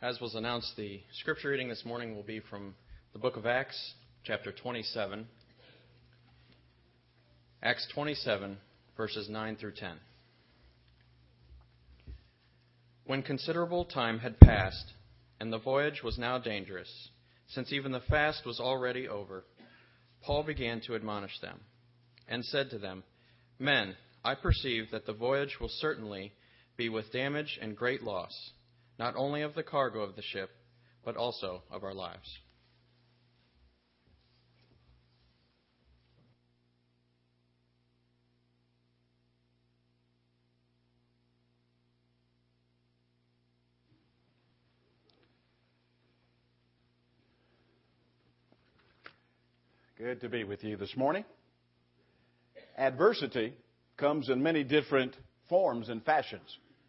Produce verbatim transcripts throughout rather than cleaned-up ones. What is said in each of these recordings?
As was announced, the scripture reading this morning will be from the book of Acts, chapter twenty-seven. Acts twenty-seven, verses nine through ten. When considerable time had passed, and the voyage was now dangerous, since even the fast was already over, Paul began to admonish them, and said to them, Men, I perceive that the voyage will certainly be with damage and great loss, not only of the cargo of the ship, but also of our lives. Good to be with you this morning. Adversity comes in many different forms and fashions.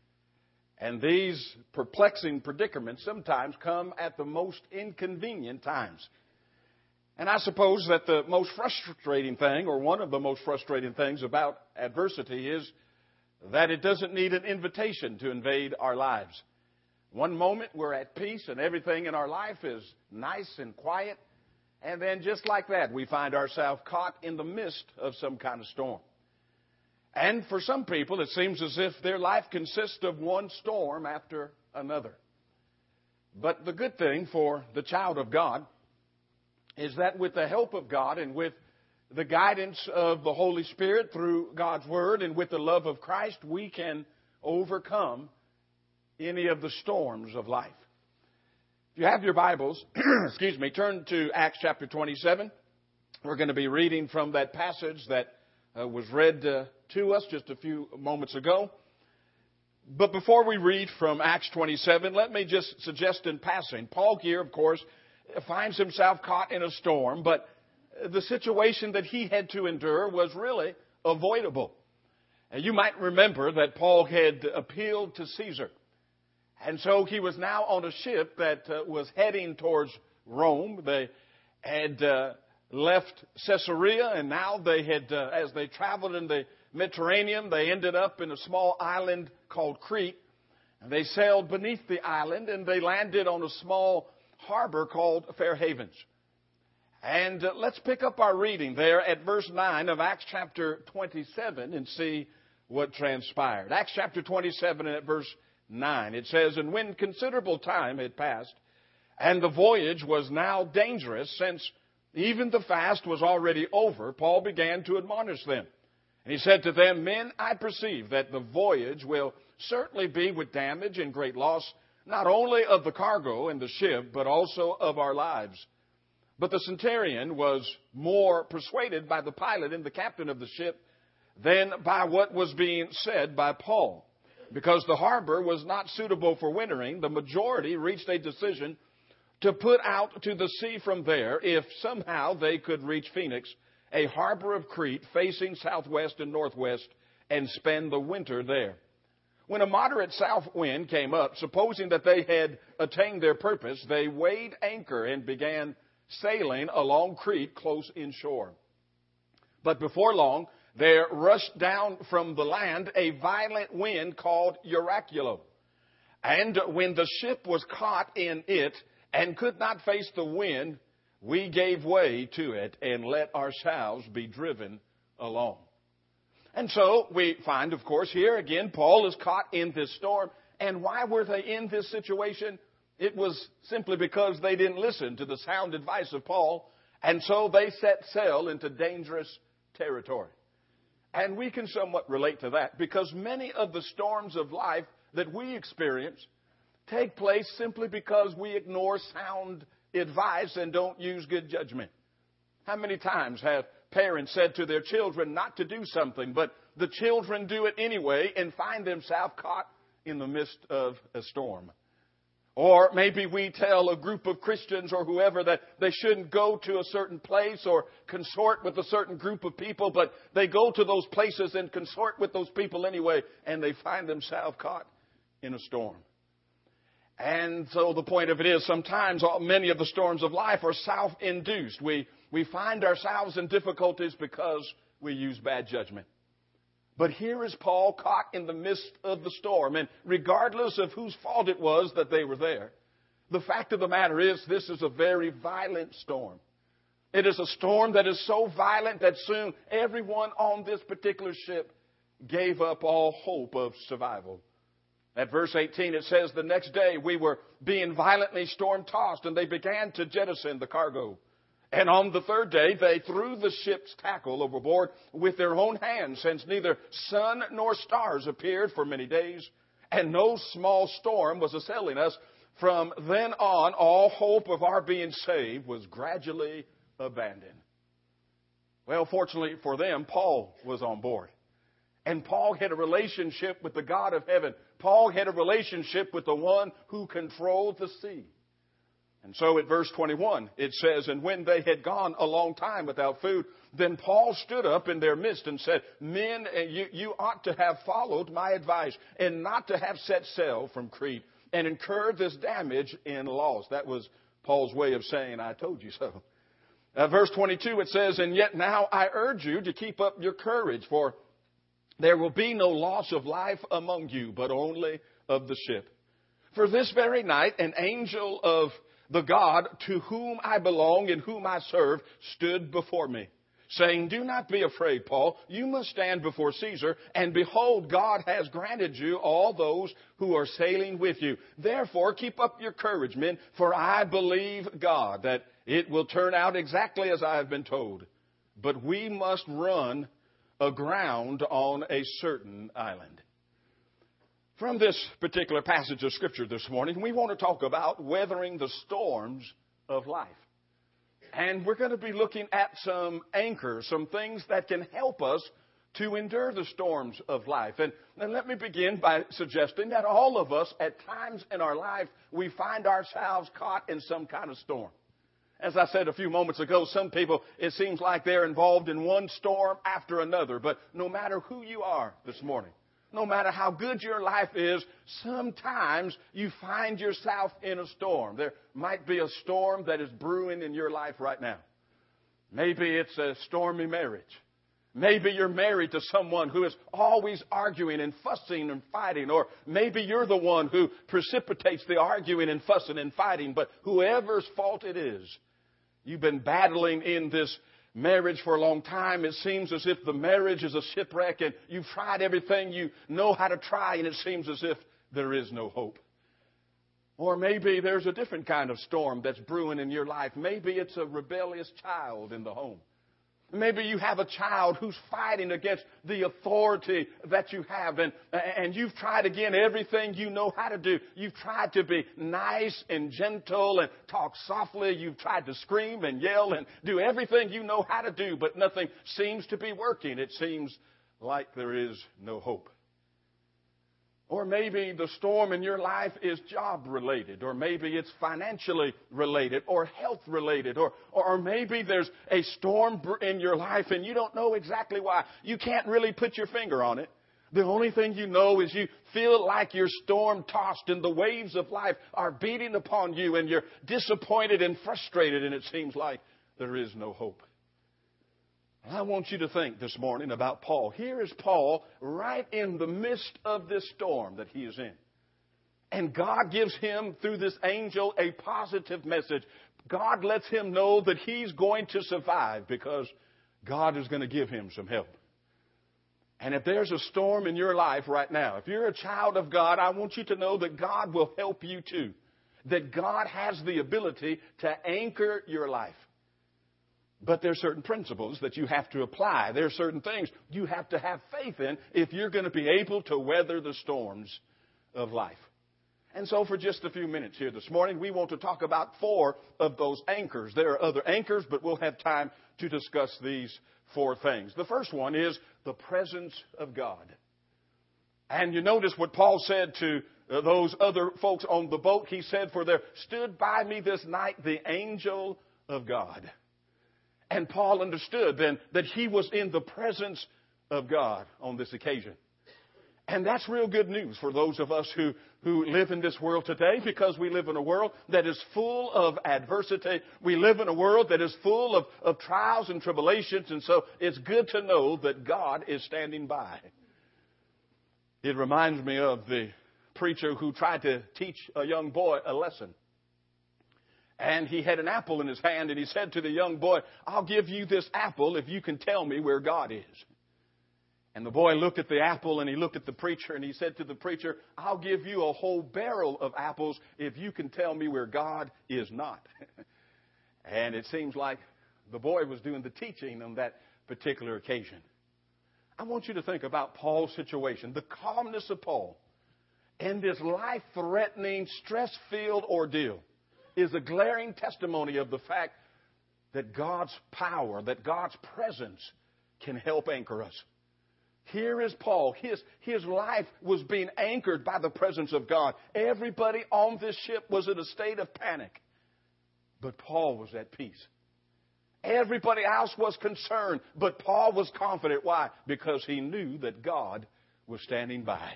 And these perplexing predicaments sometimes come at the most inconvenient times. And I suppose that the most frustrating thing, or one of the most frustrating things about adversity, is that it doesn't need an invitation to invade our lives. One moment we're at peace and everything in our life is nice and quiet. And then just like that, we find ourselves caught in the midst of some kind of storm. And for some people, it seems as if their life consists of one storm after another. But the good thing for the child of God is that with the help of God and with the guidance of the Holy Spirit through God's Word and with the love of Christ, we can overcome any of the storms of life. If you have your Bibles, excuse me, turn to Acts chapter twenty-seven. We're going to be reading from that passage that uh, was read uh, to us just a few moments ago. But before we read from Acts twenty-seven, let me just suggest in passing, Paul here, of course, finds himself caught in a storm, but the situation that he had to endure was really avoidable. And you might remember that Paul had appealed to Caesar. And so he was now on a ship that uh, was heading towards Rome. They had uh, left Caesarea, and now they had, uh, as they traveled in the Mediterranean, they ended up in a small island called Crete. And they sailed beneath the island, and they landed on a small harbor called Fair Havens. And uh, let's pick up our reading there at verse nine of Acts chapter twenty-seven and see what transpired. Acts chapter twenty-seven and at verse nine. It says, And when considerable time had passed, and the voyage was now dangerous, since even the fast was already over, Paul began to admonish them. And he said to them, Men, I perceive that the voyage will certainly be with damage and great loss, not only of the cargo and the ship, but also of our lives. But the centurion was more persuaded by the pilot and the captain of the ship than by what was being said by Paul. Because the harbor was not suitable for wintering, the majority reached a decision to put out to the sea from there if somehow they could reach Phoenix, a harbor of Crete facing southwest and northwest, and spend the winter there. When a moderate south wind came up, supposing that they had attained their purpose, they weighed anchor and began sailing along Crete close inshore. But before long, there rushed down from the land a violent wind called Euraculo. And when the ship was caught in it and could not face the wind, we gave way to it and let ourselves be driven along. And so we find, of course, here again, Paul is caught in this storm. And why were they in this situation? It was simply because they didn't listen to the sound advice of Paul. And so they set sail into dangerous territory. And we can somewhat relate to that because many of the storms of life that we experience take place simply because we ignore sound advice and don't use good judgment. How many times have parents said to their children not to do something, but the children do it anyway and find themselves caught in the midst of a storm? Or maybe we tell a group of Christians or whoever that they shouldn't go to a certain place or consort with a certain group of people, but they go to those places and consort with those people anyway, and they find themselves caught in a storm. And so the point of it is sometimes many of the storms of life are self-induced. We, we find ourselves in difficulties because we use bad judgment. But here is Paul caught in the midst of the storm. And regardless of whose fault it was that they were there, The fact of the matter is, this is a very violent storm. It is a storm that is so violent that soon everyone on this particular ship gave up all hope of survival. At verse eighteen, it says, the next day we were being violently storm-tossed, and they began to jettison the cargo. And on the third day, they threw the ship's tackle overboard with their own hands, since neither sun nor stars appeared for many days, and no small storm was assailing us. From then on, all hope of our being saved was gradually abandoned. Well, fortunately for them, Paul was on board. And Paul had a relationship with the God of heaven. Paul had a relationship with the one who controlled the sea. And so at verse twenty-one, it says, and when they had gone a long time without food, then Paul stood up in their midst and said, men, you, you ought to have followed my advice and not to have set sail from Crete and incurred this damage in loss. That was Paul's way of saying, I told you so. Uh, verse twenty-two, it says, and yet now I urge you to keep up your courage, for there will be no loss of life among you, but only of the ship. For this very night, an angel of the God to whom I belong and whom I serve stood before me, saying, do not be afraid, Paul. You must stand before Caesar, and behold, God has granted you all those who are sailing with you. Therefore, keep up your courage, men, for I believe God that it will turn out exactly as I have been told. But we must run aground on a certain island. From this particular passage of Scripture this morning, we want to talk about weathering the storms of life. And we're going to be looking at some anchors, some things that can help us to endure the storms of life. And, and let me begin by suggesting that all of us, at times in our life, we find ourselves caught in some kind of storm. As I said a few moments ago, some people, it seems like they're involved in one storm after another. But no matter who you are this morning, no matter how good your life is, sometimes you find yourself in a storm. There might be a storm that is brewing in your life right now. Maybe it's a stormy marriage. Maybe you're married to someone who is always arguing and fussing and fighting. Or maybe you're the one who precipitates the arguing and fussing and fighting. But whoever's fault it is, you've been battling in this marriage for a long time. It seems as if the marriage is a shipwreck, and you've tried everything you know how to try, and it seems as if there is no hope. Or maybe there's a different kind of storm that's brewing in your life. Maybe it's a rebellious child in the home. Maybe you have a child who's fighting against the authority that you have, and, and you've tried again everything you know how to do. You've tried to be nice and gentle and talk softly. You've tried to scream and yell and do everything you know how to do, but nothing seems to be working. It seems like there is no hope. Or maybe the storm in your life is job-related, or maybe it's financially related, or health-related, or, or maybe there's a storm in your life and you don't know exactly why. You can't really put your finger on it. The only thing you know is you feel like you're storm-tossed and the waves of life are beating upon you and you're disappointed and frustrated, and it seems like there is no hope. I want you to think this morning about Paul. Here is Paul right in the midst of this storm that he is in. And God gives him, through this angel, a positive message. God lets him know that he's going to survive because God is going to give him some help. And if there's a storm in your life right now, if you're a child of God, I want you to know that God will help you too. That God has the ability to anchor your life. But there are certain principles that you have to apply. There are certain things you have to have faith in if you're going to be able to weather the storms of life. And so for just a few minutes here this morning, we want to talk about four of those anchors. There are other anchors, but we'll have time to discuss these four things. The first one is the presence of God. And you notice what Paul said to those other folks on the boat. He said, for there stood by me this night the angel of God. And Paul understood then that he was in the presence of God on this occasion. And that's real good news for those of us who, who live in this world today, because we live in a world that is full of adversity. We live in a world that is full of, of trials and tribulations. And so it's good to know that God is standing by. It reminds me of the preacher who tried to teach a young boy a lesson. And he had an apple in his hand, and he said to the young boy, I'll give you this apple if you can tell me where God is. And the boy looked at the apple, and he looked at the preacher, and he said to the preacher, I'll give you a whole barrel of apples if you can tell me where God is not. And it seems like the boy was doing the teaching on that particular occasion. I want you to think about Paul's situation, the calmness of Paul in this life-threatening, stress-filled ordeal is a glaring testimony of the fact that God's power, that God's presence can help anchor us. Here is Paul. His, his life was being anchored by the presence of God. Everybody on this ship was in a state of panic. But Paul was at peace. Everybody else was concerned, but Paul was confident. Why? Because he knew that God was standing by.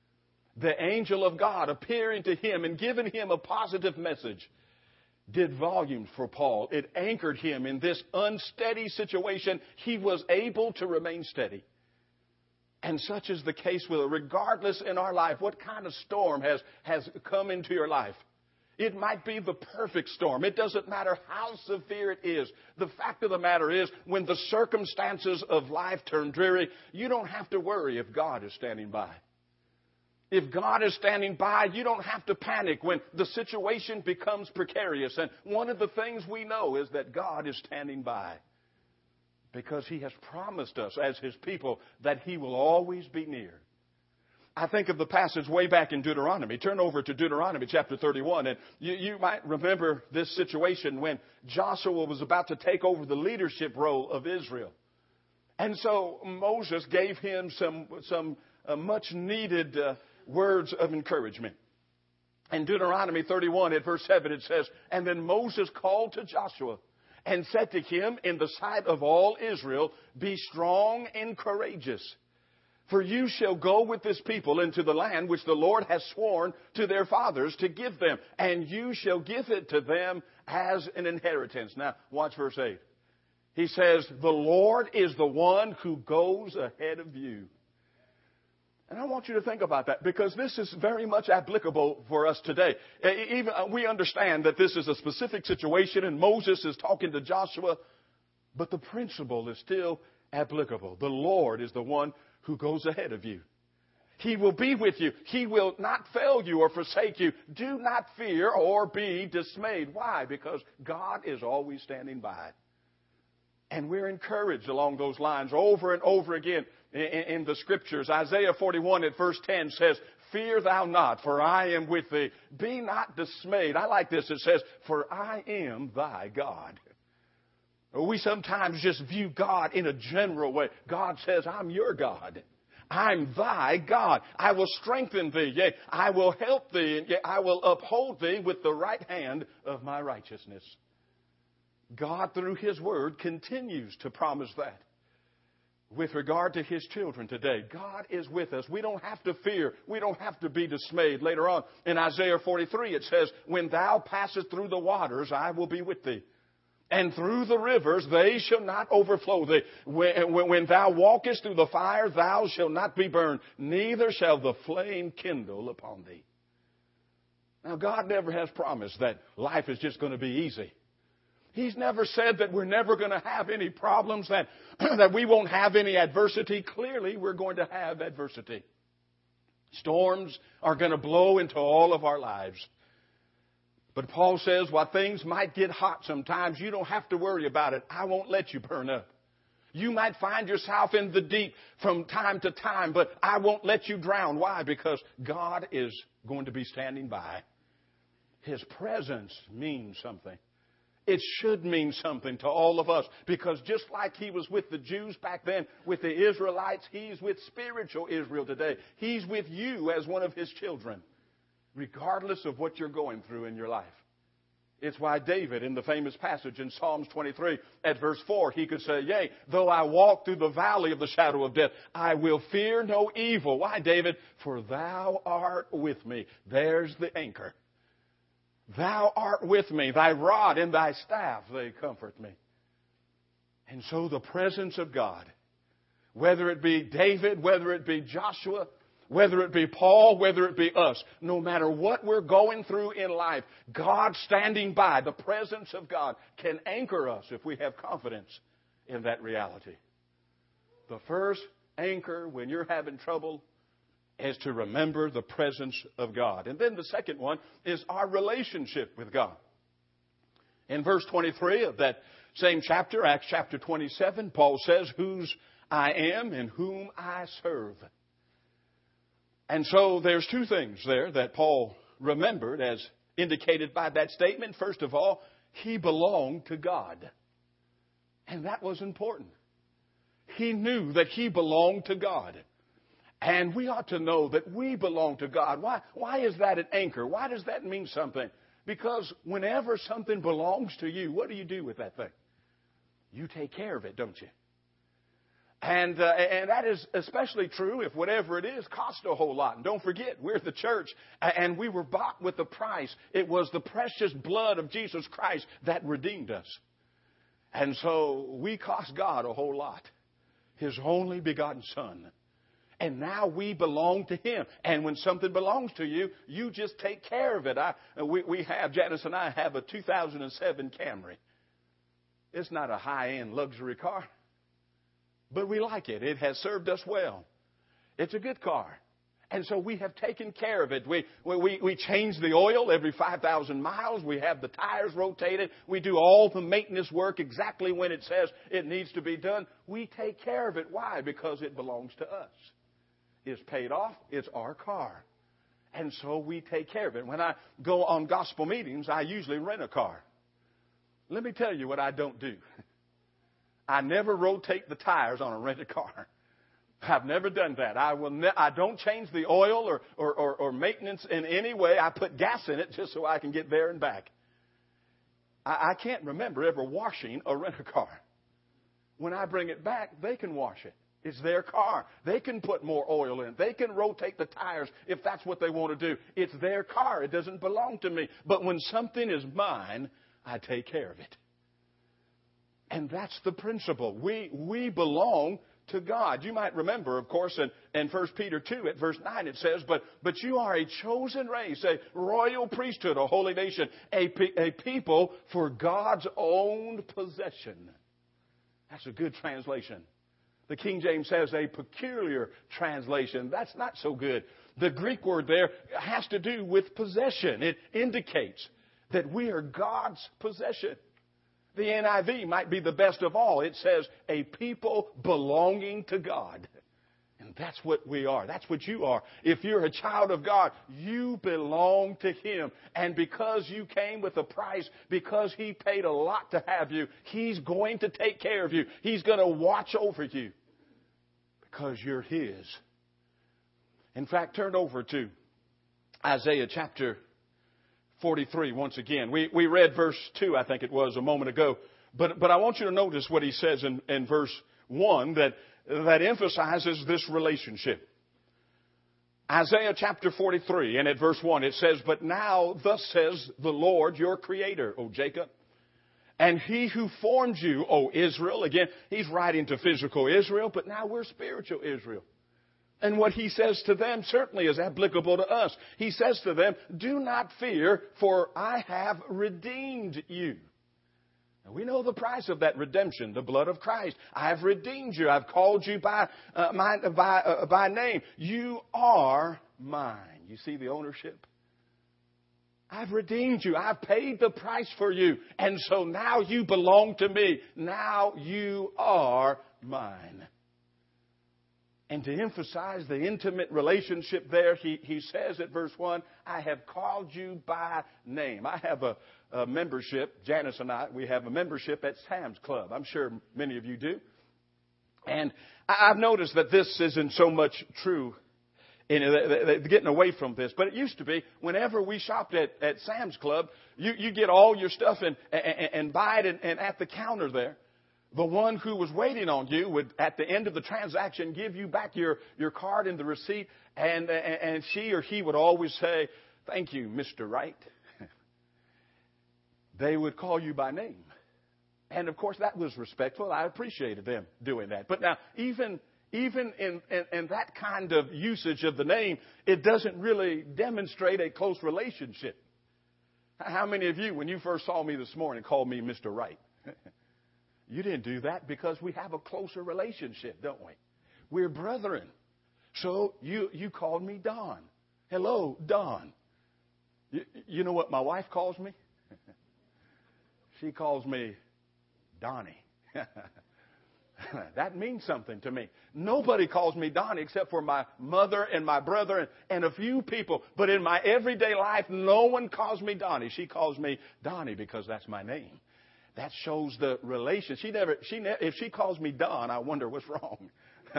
The angel of God appearing to him and giving him a positive message did volumes for Paul. It anchored him in this unsteady situation. He was able to remain steady. And such is the case with it. Regardless in our life, what kind of storm has, has come into your life. It might be the perfect storm. It doesn't matter how severe it is. The fact of the matter is, when the circumstances of life turn dreary, you don't have to worry if God is standing by. If God is standing by, you don't have to panic when the situation becomes precarious. And one of the things we know is that God is standing by because He has promised us as His people that He will always be near. I think of the passage way back in Deuteronomy. Turn over to Deuteronomy chapter thirty-one. And you, you might remember this situation when Joshua was about to take over the leadership role of Israel. And so Moses gave him some, some uh, much needed uh, words of encouragement. In Deuteronomy thirty-one at verse seven it says, And then Moses called to Joshua and said to him in the sight of all Israel, Be strong and courageous. For you shall go with this people into the land which the Lord has sworn to their fathers to give them, and you shall give it to them as an inheritance. Now, watch verse eight. He says, The Lord is the one who goes ahead of you. And I want you to think about that, because this is very much applicable for us today. Even we understand that this is a specific situation, and Moses is talking to Joshua, but the principle is still applicable. The Lord is the one who goes ahead of you. He will be with you. He will not fail you or forsake you. Do not fear or be dismayed. Why? Because God is always standing by. And we're encouraged along those lines over and over again in, in the Scriptures. Isaiah forty-one at verse ten says, Fear thou not, for I am with thee. Be not dismayed. I like this. It says, For I am thy God. We sometimes just view God in a general way. God says, I'm your God. I'm thy God. I will strengthen thee. Yea, I will help thee. Yea, I will uphold thee with the right hand of my righteousness. God, through His Word, continues to promise that. With regard to His children today, God is with us. We don't have to fear. We don't have to be dismayed. Later on in Isaiah forty-three, it says, When thou passest through the waters, I will be with thee. And through the rivers, they shall not overflow thee. When, when, when thou walkest through the fire, thou shalt not be burned, neither shall the flame kindle upon thee. Now, God never has promised that life is just going to be easy. He's never said that we're never going to have any problems, that, that we won't have any adversity. Clearly, we're going to have adversity. Storms are going to blow into all of our lives. But Paul says, while things might get hot sometimes, you don't have to worry about it. I won't let you burn up. You might find yourself in the deep from time to time, but I won't let you drown. Why? Because God is going to be standing by. His presence means something. It should mean something to all of us, because just like He was with the Jews back then, with the Israelites, He's with spiritual Israel today. He's with you as one of His children, regardless of what you're going through in your life. It's why David, in the famous passage in Psalms twenty-three, at verse four, he could say, Yea, though I walk through the valley of the shadow of death, I will fear no evil. Why, David? For thou art with me. There's the anchor. Thou art with me. Thy rod and thy staff, they comfort me. And so the presence of God, whether it be David, whether it be Joshua, Whether it be Paul, whether it be us, no matter what we're going through in life, God standing by, the presence of God, can anchor us if we have confidence in that reality. The first anchor when you're having trouble is to remember the presence of God. And then the second one is our relationship with God. In verse twenty-three of that same chapter, Acts chapter twenty-seven, Paul says, "Whose I am and whom I serve." And so there's two things there that Paul remembered as indicated by that statement. First of all, he belonged to God. And that was important. He knew that he belonged to God. And we ought to know that we belong to God. Why, why is that an anchor? Why does that mean something? Because whenever something belongs to you, what do you do with that thing? You take care of it, don't you? And, uh, and that is especially true if whatever it is costs a whole lot. And don't forget, we're the church, and we were bought with a price. It was the precious blood of Jesus Christ that redeemed us. And so we cost God a whole lot. His only begotten Son. And now we belong to Him. And when something belongs to you, you just take care of it. I, we, we have, Janice and I have a two thousand seven Camry. It's not a high-end luxury car. But we like it. It has served us well. It's a good car. And so we have taken care of it. We, we, we change the oil every five thousand miles. We have the tires rotated. We do all the maintenance work exactly when it says it needs to be done. We take care of it. Why? Because it belongs to us. It's paid off. It's our car. And so we take care of it. When I go on gospel meetings, I usually rent a car. Let me tell you what I don't do. I never rotate the tires on a rented car. I've never done that. I will. Ne- I don't change the oil or, or, or, or maintenance in any way. I put gas in it just so I can get there and back. I, I can't remember ever washing a rental car. When I bring it back, they can wash it. It's their car. They can put more oil in. They can rotate the tires if that's what they want to do. It's their car. It doesn't belong to me. But when something is mine, I take care of it. And that's the principle. We we belong to God. You might remember, of course, in, in First Peter two at verse nine it says, but, but you are a chosen race, a royal priesthood, a holy nation, a, a people for God's own possession. That's a good translation. The King James says a peculiar translation. That's not so good. The Greek word there has to do with possession. It indicates that we are God's possession. The N I V might be the best of all. It says a people belonging to God. And that's what we are. That's what you are. If you're a child of God, you belong to Him. And because you came with a price, because He paid a lot to have you, He's going to take care of you. He's going to watch over you because you're His. In fact, turn over to Isaiah chapter forty-three once again. We we read verse two, I think it was, a moment ago. But but I want you to notice what he says in, in verse one that, that emphasizes this relationship. Isaiah chapter forty-three, and at verse one it says, but now thus says the Lord your Creator, O Jacob, and He who formed you, O Israel. Again, he's writing to physical Israel, but now we're spiritual Israel. And what he says to them certainly is applicable to us. He says to them, do not fear, for I have redeemed you. Now, we know the price of that redemption, the blood of Christ. I have redeemed you. I've called you by, uh, my, by, uh, by name. You are mine. You see the ownership? I've redeemed you. I've paid the price for you. And so now you belong to me. Now you are mine. And to emphasize the intimate relationship there, he, he says at verse one, I have called you by name. I have a, a membership, Janice and I, we have a membership at Sam's Club. I'm sure many of you do. And I've noticed that this isn't so much true, in, they're getting away from this. But it used to be, whenever we shopped at, at Sam's Club, you, you get all your stuff and, and, and buy it and, and at the counter there. The one who was waiting on you would, at the end of the transaction, give you back your, your card and the receipt, and, and, and she or he would always say, thank you, Mister Wright. They would call you by name. And, of course, that was respectful. I appreciated them doing that. But now, even, even in, in, in that kind of usage of the name, it doesn't really demonstrate a close relationship. How many of you, when you first saw me this morning, called me Mister Wright? You didn't do that because we have a closer relationship, don't we? We're brethren. So you, you called me Don. Hello, Don. You, you know what my wife calls me? She calls me Donnie. That means something to me. Nobody calls me Donnie except for my mother and my brother and, and a few people. But in my everyday life, no one calls me Donnie. She calls me Donnie because that's my name. That shows the relation. She never. She ne- if she calls me Don, I wonder what's wrong.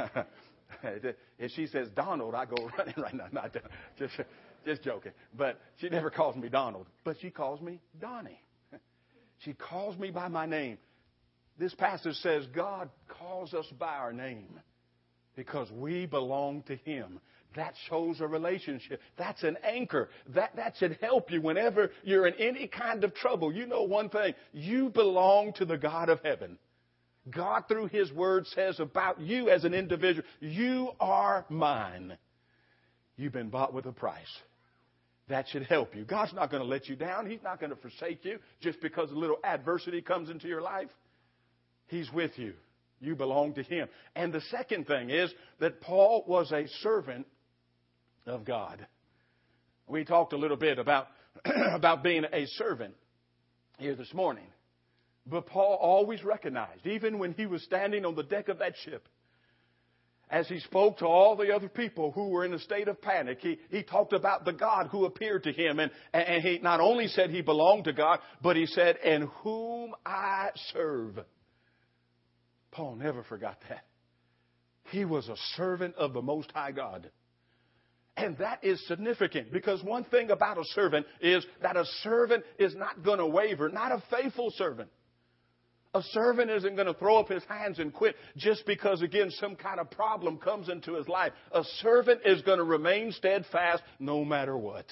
If she says Donald, I go running right now. Not just, just joking. But she never calls me Donald. But she calls me Donnie. She calls me by my name. This passage says God calls us by our name because we belong to Him. That shows a relationship. That's an anchor. That, that should help you whenever you're in any kind of trouble. You know one thing. You belong to the God of heaven. God, through His Word, says about you as an individual, you are mine. You've been bought with a price. That should help you. God's not going to let you down. He's not going to forsake you just because a little adversity comes into your life. He's with you. You belong to Him. And the second thing is that Paul was a servant of God. We talked a little bit about, about being a servant here this morning. But Paul always recognized, even when he was standing on the deck of that ship, as he spoke to all the other people who were in a state of panic, he, he talked about the God who appeared to him. And, and he not only said he belonged to God, but he said, "And whom I serve." Paul never forgot that. He was a servant of the Most High God. And that is significant because one thing about a servant is that a servant is not going to waver, not a faithful servant. A servant isn't going to throw up his hands and quit just because, again, some kind of problem comes into his life. A servant is going to remain steadfast no matter what.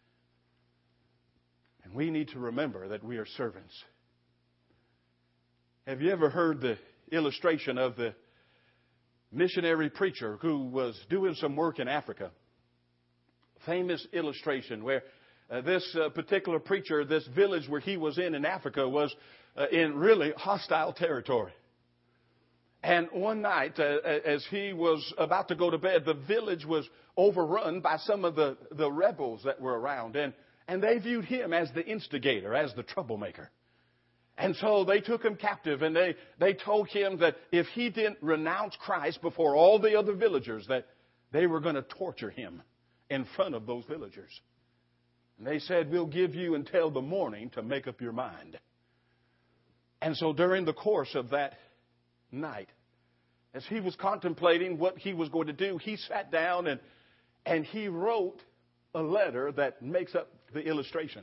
And we need to remember that we are servants. Have you ever heard the illustration of the missionary preacher who was doing some work in Africa? Famous illustration where uh, this uh, particular preacher, this village where he was in in Africa, was uh, in really hostile territory. And one night, uh, as he was about to go to bed, the village was overrun by some of the, the rebels that were around. And, and they viewed him as the instigator, as the troublemaker. And so they took him captive, and they, they told him that if he didn't renounce Christ before all the other villagers, that they were going to torture him in front of those villagers. And they said, "We'll give you until the morning to make up your mind." And so during the course of that night, as he was contemplating what he was going to do, he sat down and, and he wrote a letter that makes up the illustration.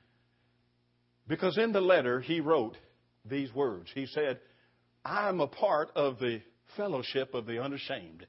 Because in the letter, he wrote these words. He said, "I am a part of the fellowship of the unashamed."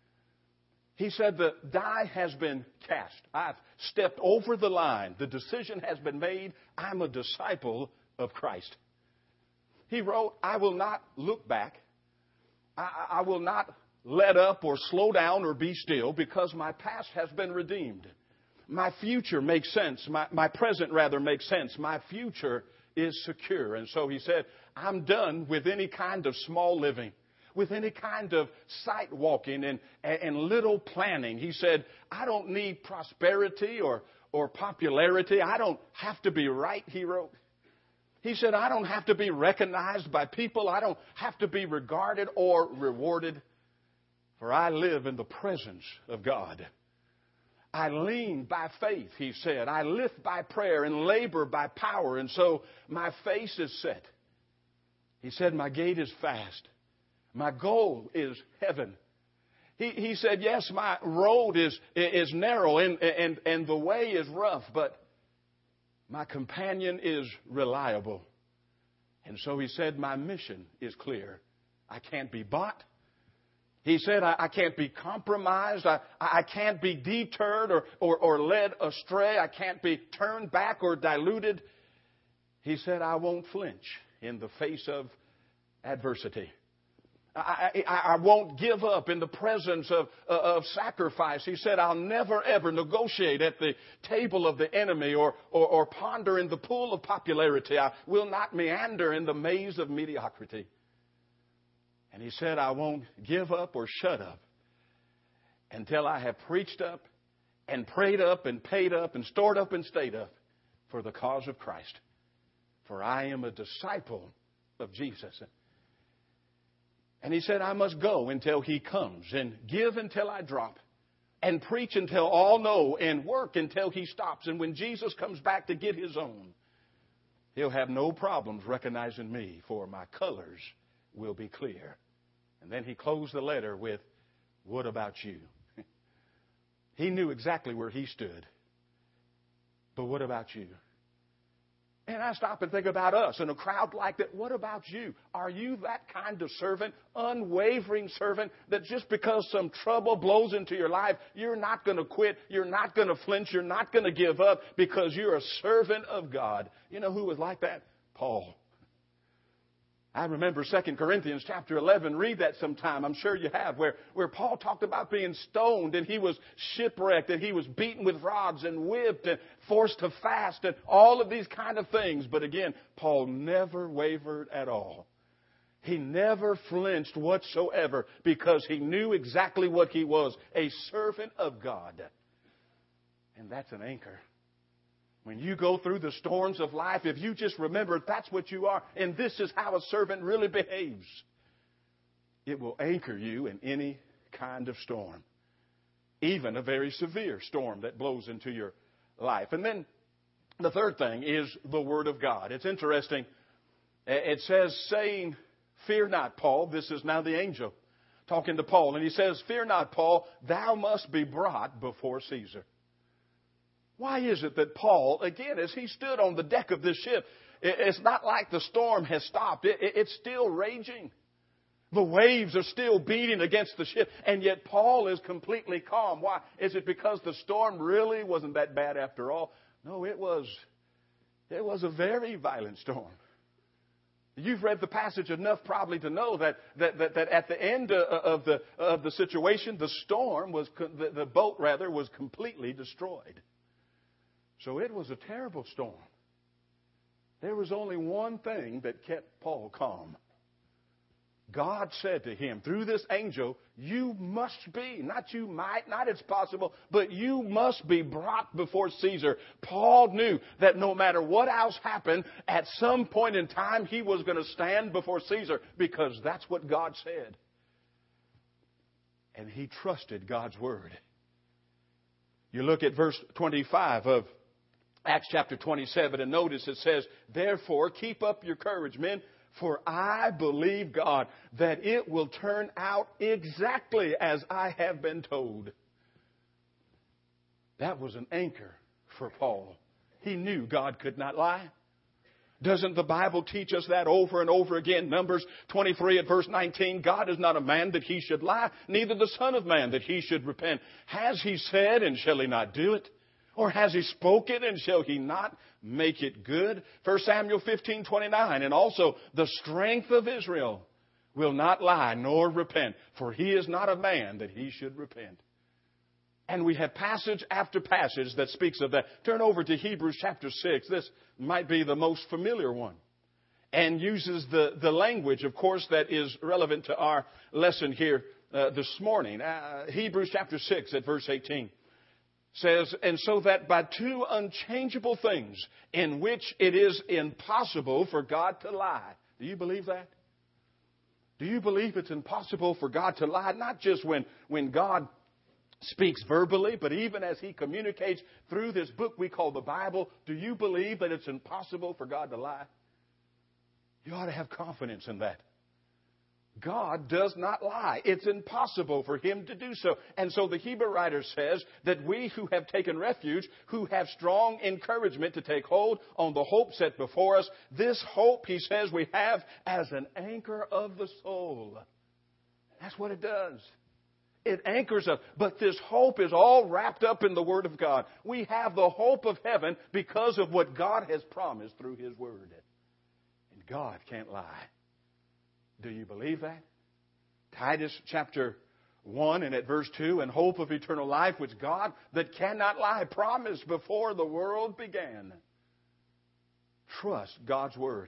He said, "The die has been cast. I've stepped over the line. The decision has been made. I'm a disciple of Christ." He wrote, "I will not look back. I, I will not let up or slow down or be still because my past has been redeemed. My future makes sense. My, my present, rather, makes sense. My future is secure." And so he said, "I'm done with any kind of small living, with any kind of sight walking and, and little planning." He said, "I don't need prosperity or, or popularity. I don't have to be right," he wrote. He said, "I don't have to be recognized by people. I don't have to be regarded or rewarded. For I live in the presence of God. I lean by faith," he said. "I lift by prayer and labor by power. And so my face is set." He said, "My gate is fast. My goal is heaven." He, he said, "Yes, my road is, is narrow and, and, and the way is rough, but my companion is reliable." And so he said, "My mission is clear. I can't be bought." He said, I, I can't be compromised. I, I can't be deterred or, or, or led astray. I can't be turned back or diluted." He said, "I won't flinch in the face of adversity. I, I, I won't give up in the presence of, uh, of sacrifice. He said, I'll never, ever negotiate at the table of the enemy or, or, or ponder in the pool of popularity. I will not meander in the maze of mediocrity. And he said, I won't give up or shut up until I have preached up and prayed up and paid up and stored up and stayed up for the cause of Christ. For I am a disciple of Jesus. And he said, I must go until he comes, and give until I drop, and preach until all know, and work until he stops. And when Jesus comes back to get his own, he'll have no problems recognizing me, for my colors will be clear. And then he closed the letter with, what about you? He knew exactly where he stood. But what about you? And I stop and think about us in a crowd like that. What about you? Are you that kind of servant, unwavering servant, that just because some trouble blows into your life, you're not going to quit, you're not going to flinch, you're not going to give up because you're a servant of God? You know who was like that? Paul. I remember Second Corinthians chapter eleven. Read that sometime. I'm sure you have. Where, where Paul talked about being stoned, and he was shipwrecked, and he was beaten with rods and whipped and forced to fast and all of these kind of things. But again, Paul never wavered at all. He never flinched whatsoever because he knew exactly what he was, a servant of God. And that's an anchor. When you go through the storms of life, if you just remember that's what you are, and this is how a servant really behaves, it will anchor you in any kind of storm, even a very severe storm that blows into your life. And then the third thing is the Word of God. It's interesting. It says, saying, fear not, Paul. This is now the angel talking to Paul. And he says, fear not, Paul, thou must be brought before Caesar. Why is it that Paul, again, as he stood on the deck of this ship, it's not like the storm has stopped. It's still raging. The waves are still beating against the ship, and yet Paul is completely calm. Why? Is it because the storm really wasn't that bad after all? No, it was, it was a very violent storm. You've read the passage enough probably to know that, that, that, that at the end of the, of the situation, the storm was, the, the boat rather, was completely destroyed. So it was a terrible storm. There was only one thing that kept Paul calm. God said to him through this angel, you must be, not you might, not it's possible, but you must be brought before Caesar. Paul knew that no matter what else happened, at some point in time he was going to stand before Caesar because that's what God said. And he trusted God's word. You look at verse twenty-five of Acts chapter twenty-seven, and notice it says, therefore, keep up your courage, men, for I believe God that it will turn out exactly as I have been told. That was an anchor for Paul. He knew God could not lie. Doesn't the Bible teach us that over and over again? Numbers twenty-three at verse nineteen, God is not a man that he should lie, neither the Son of Man that he should repent. Has he said, and shall he not do it? Or has he spoken, and shall he not make it good? First Samuel fifteen twenty-nine, and also the strength of Israel will not lie nor repent, for he is not a man that he should repent. And we have passage after passage that speaks of that. Turn over to Hebrews chapter six. This might be the most familiar one. And uses the, the language, of course, that is relevant to our lesson here uh, this morning. Uh, Hebrews chapter six at verse eighteen. Says, and so that by two unchangeable things in which it is impossible for God to lie. Do you believe that? Do you believe it's impossible for God to lie? Not just when, when God speaks verbally, but even as he communicates through this book we call the Bible. Do you believe that it's impossible for God to lie? You ought to have confidence in that. God does not lie. It's impossible for him to do so. And so the Hebrew writer says that we who have taken refuge, who have strong encouragement to take hold on the hope set before us, this hope, he says, we have as an anchor of the soul. That's what it does. It anchors us. But this hope is all wrapped up in the Word of God. We have the hope of heaven because of what God has promised through his Word. And God can't lie. Do you believe that? Titus chapter one and at verse two, and hope of eternal life, which God that cannot lie promised before the world began. Trust God's Word.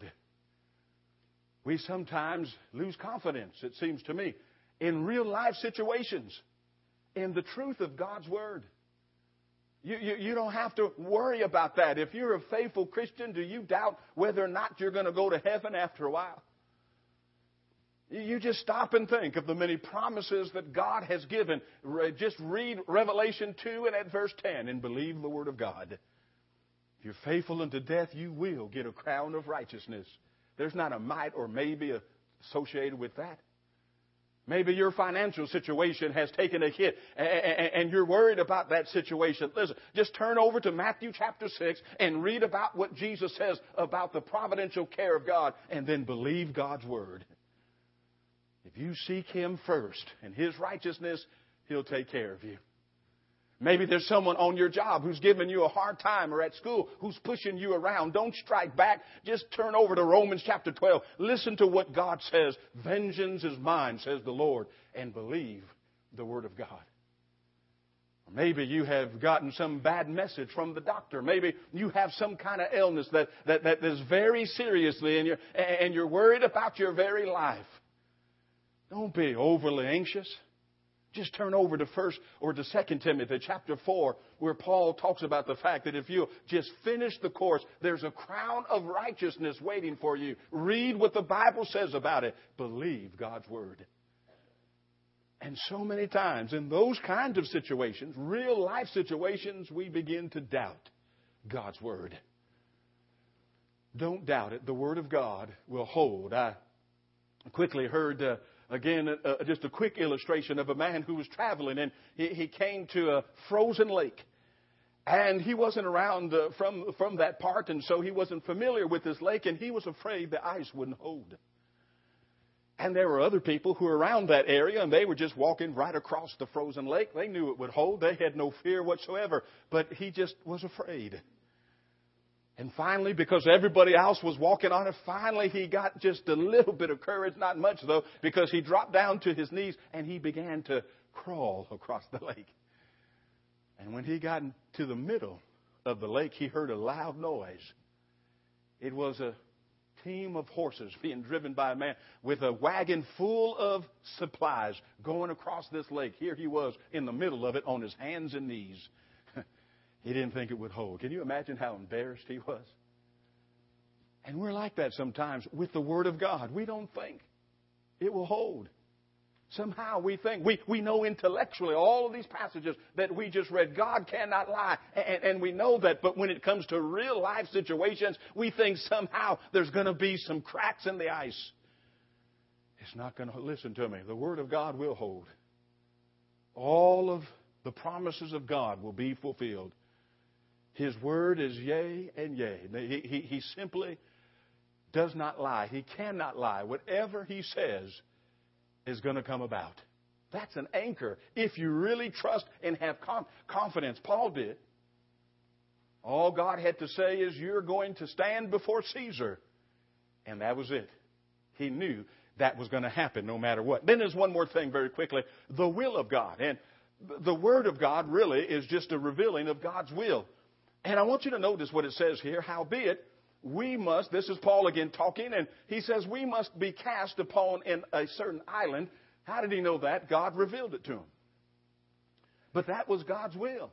We sometimes lose confidence, it seems to me, in real life situations, in the truth of God's Word. You, you, you don't have to worry about that. If you're a faithful Christian, do you doubt whether or not you're going to go to heaven after a while? You just stop and think of the many promises that God has given. Just read Revelation two and at verse ten and believe the Word of God. If you're faithful unto death, you will get a crown of righteousness. There's not a might or maybe associated with that. Maybe your financial situation has taken a hit and you're worried about that situation. Listen, just turn over to Matthew chapter six and read about what Jesus says about the providential care of God, and then believe God's Word. If you seek Him first and His righteousness, He'll take care of you. Maybe there's someone on your job who's giving you a hard time, or at school who's pushing you around. Don't strike back. Just turn over to Romans chapter twelve. Listen to what God says. Vengeance is mine, says the Lord, and believe the Word of God. Maybe you have gotten some bad message from the doctor. Maybe you have some kind of illness that, that, that is very seriously, and you're, and you're worried about your very life. Don't be overly anxious. Just turn over to First or to Second Timothy chapter four, where Paul talks about the fact that if you just finish the course, there's a crown of righteousness waiting for you. Read what the Bible says about it. Believe God's Word. And so many times in those kinds of situations, real life situations, we begin to doubt God's Word. Don't doubt it. The Word of God will hold. I quickly heard... Uh, Again, uh, just a quick illustration of a man who was traveling, and he, he came to a frozen lake. And he wasn't around uh, from, from that part, and so he wasn't familiar with this lake, and he was afraid the ice wouldn't hold. And there were other people who were around that area, and they were just walking right across the frozen lake. They knew it would hold. They had no fear whatsoever, but he just was afraid. And finally, because everybody else was walking on it, finally he got just a little bit of courage, not much though, because he dropped down to his knees and he began to crawl across the lake. And when he got to the middle of the lake, he heard a loud noise. It was a team of horses being driven by a man with a wagon full of supplies going across this lake. Here he was in the middle of it on his hands and knees. He didn't think it would hold. Can you imagine how embarrassed he was? And we're like that sometimes with the Word of God. We don't think it will hold. Somehow we think, we, we know intellectually all of these passages that we just read. God cannot lie. And, and we know that. But when it comes to real life situations, we think somehow there's going to be some cracks in the ice. It's not going to, listen to me, the Word of God will hold. All of the promises of God will be fulfilled. His Word is yea and yea. He, he, he simply does not lie. He cannot lie. Whatever He says is going to come about. That's an anchor. If you really trust and have confidence. Paul did. All God had to say is, you're going to stand before Caesar. And that was it. He knew that was going to happen no matter what. Then there's one more thing very quickly. The will of God. And the Word of God really is just a revealing of God's will. And I want you to notice what it says here. Howbeit, we must, this is Paul again talking, and he says we must be cast upon in a certain island. How did he know that? God revealed it to him. But that was God's will.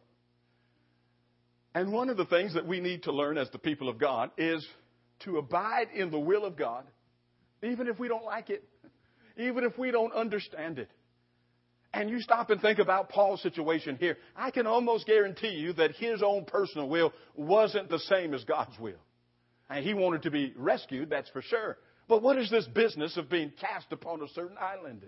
And one of the things that we need to learn as the people of God is to abide in the will of God, even if we don't like it, even if we don't understand it. And you stop and think about Paul's situation here. I can almost guarantee you that his own personal will wasn't the same as God's will. And he wanted to be rescued, that's for sure. But what is this business of being cast upon a certain island?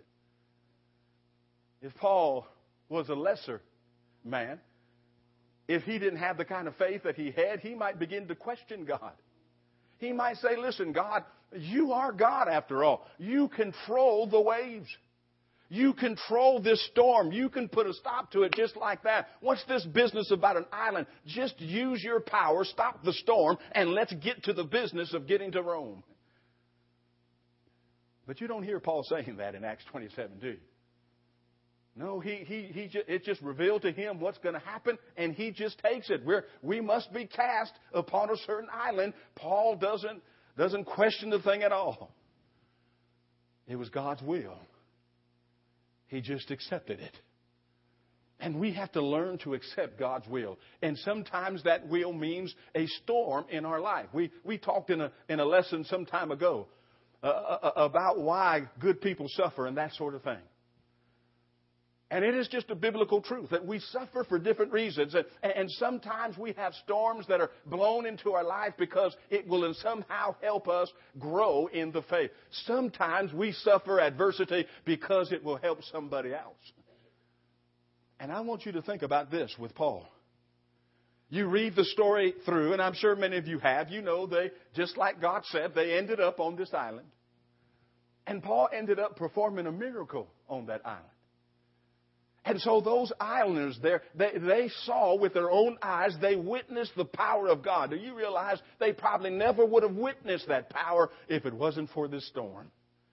If Paul was a lesser man, if he didn't have the kind of faith that he had, he might begin to question God. He might say, listen, God, you are God after all. You control the waves. You control this storm. You can put a stop to it just like that. What's this business about an island? Just use your power, stop the storm, and let's get to the business of getting to Rome. But you don't hear Paul saying that in Acts twenty-seven, do you? No, he, he, he just, it just revealed to him what's going to happen, and he just takes it. We're, we must be cast upon a certain island. Paul doesn't, doesn't question the thing at all. It was God's will. He just accepted it. And we have to learn to accept God's will. And sometimes that will means a storm in our life. We, we talked in a, in a lesson some time ago uh, about why good people suffer and that sort of thing. And it is just a biblical truth that we suffer for different reasons. And, and sometimes we have storms that are blown into our life because it will somehow help us grow in the faith. Sometimes we suffer adversity because it will help somebody else. And I want you to think about this with Paul. You read the story through, and I'm sure many of you have. You know, they, just like God said, they ended up on this island. And Paul ended up performing a miracle on that island. And so those islanders there, they, they saw with their own eyes, they witnessed the power of God. Do you realize they probably never would have witnessed that power if it wasn't for this storm?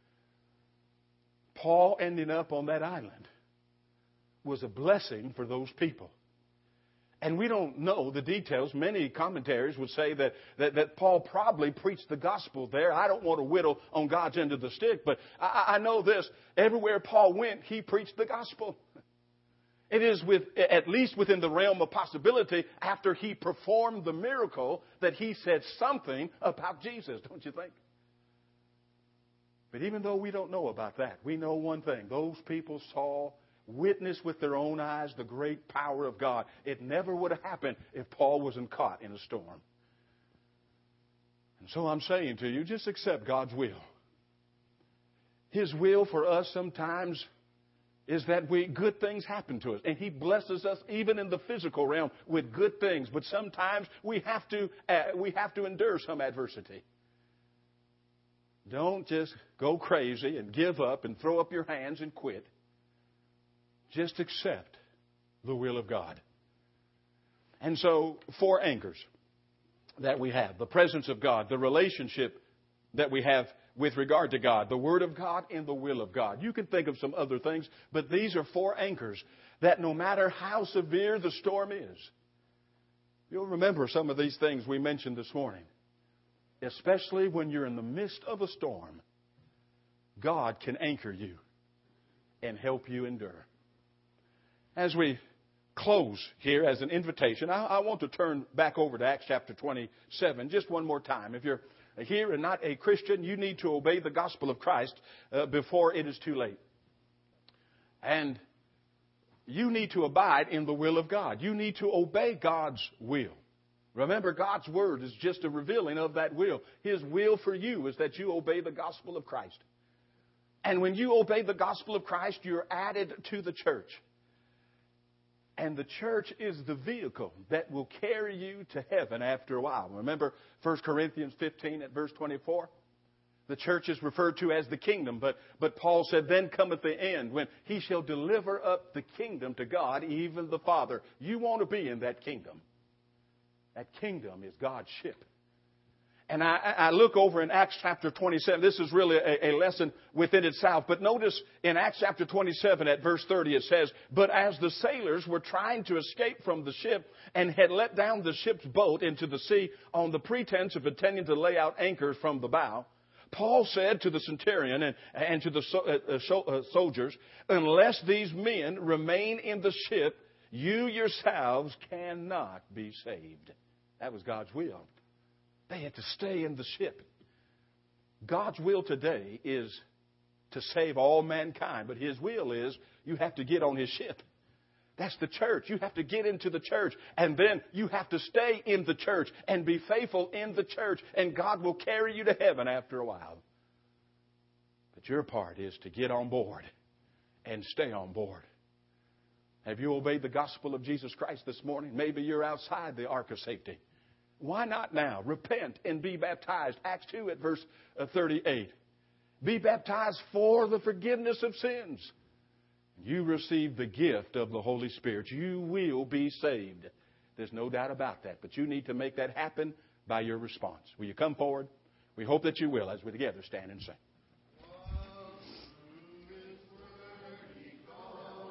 Paul ending up on that island was a blessing for those people. And we don't know the details. Many commentaries would say that, that, that Paul probably preached the gospel there. I don't want to whittle on God's end of the stick, but I, I know this. Everywhere Paul went, he preached the gospel. It is with, at least within the realm of possibility, after he performed the miracle, that he said something about Jesus, don't you think? But even though we don't know about that, we know one thing. Those people saw, witnessed with their own eyes the great power of God. It never would have happened if Paul wasn't caught in a storm. And so I'm saying to you, just accept God's will. His will for us sometimes is that we good things happen to us. And He blesses us even in the physical realm with good things. But sometimes we have to uh, we have to endure some adversity. Don't just go crazy and give up and throw up your hands and quit. Just accept the will of God. And so, four anchors that we have. The presence of God, the relationship that we have with regard to God, the Word of God, and the will of God. You can think of some other things, but these are four anchors that no matter how severe the storm is, you'll remember some of these things we mentioned this morning. Especially when you're in the midst of a storm, God can anchor you and help you endure. As we close here as an invitation, I, I want to turn back over to Acts chapter twenty-seven just one more time. If you're here and not a Christian, you need to obey the gospel of Christ uh, before it is too late. And you need to abide in the will of God. You need to obey God's will. Remember, God's word is just a revealing of that will. His will for you is that you obey the gospel of Christ. And when you obey the gospel of Christ, you're added to the church. And the church is the vehicle that will carry you to heaven after a while. Remember First Corinthians fifteen at verse twenty-four? The church is referred to as the kingdom. But, but Paul said, then cometh the end, when He shall deliver up the kingdom to God, even the Father. You want to be in that kingdom. That kingdom is God's ship. And I, I look over in Acts chapter twenty-seven. This is really a, a lesson within itself. But notice in Acts chapter twenty-seven at verse thirty it says, but as the sailors were trying to escape from the ship and had let down the ship's boat into the sea on the pretense of intending to lay out anchors from the bow, Paul said to the centurion and, and to the so, uh, so, uh, soldiers, unless these men remain in the ship, you yourselves cannot be saved. That was God's will. They had to stay in the ship. God's will today is to save all mankind, but His will is you have to get on His ship. That's the church. You have to get into the church, and then you have to stay in the church and be faithful in the church, and God will carry you to heaven after a while. But your part is to get on board and stay on board. Have you obeyed the gospel of Jesus Christ this morning? Maybe you're outside the ark of safety. Why not now? Repent and be baptized. Acts two at verse thirty-eight. Be baptized for the forgiveness of sins. You receive the gift of the Holy Spirit. You will be saved. There's no doubt about that. But you need to make that happen by your response. Will you come forward? We hope that you will as we together stand and sing.